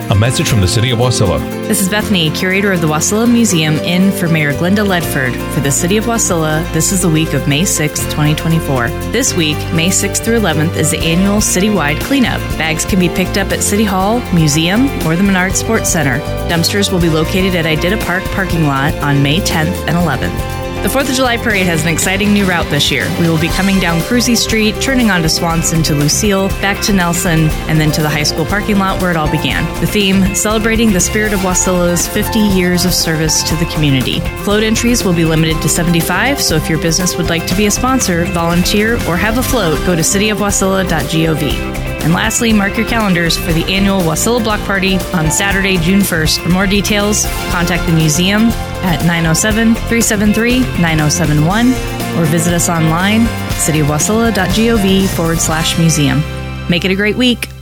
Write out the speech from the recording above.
A message from the City of Wasilla. This is Bethany, curator of the Wasilla Museum, in for Mayor Glenda Ledford. For the City of Wasilla, this is the week of May 6th, 2024. This week, May 6th through 11th, is the annual citywide cleanup. Bags can be picked up at City Hall, Museum, or the Menard Sports Center. Dumpsters will be located at Idita Park parking lot on May 10th and 11th. The 4th of July Parade has an exciting new route this year. We will be coming down Cruzy Street, turning onto Swanson to Lucille, back to Nelson, and then to the high school parking lot where it all began. The theme, celebrating the spirit of Wasilla's 50 years of service to the community. Float entries will be limited to 75, so if your business would like to be a sponsor, volunteer, or have a float, go to cityofwasilla.gov. And lastly, mark your calendars for the annual Wasilla Block Party on Saturday, June 1st. For more details, contact the museum at 907-373-9071 or visit us online, cityofwasilla.gov/museum. Make it a great week.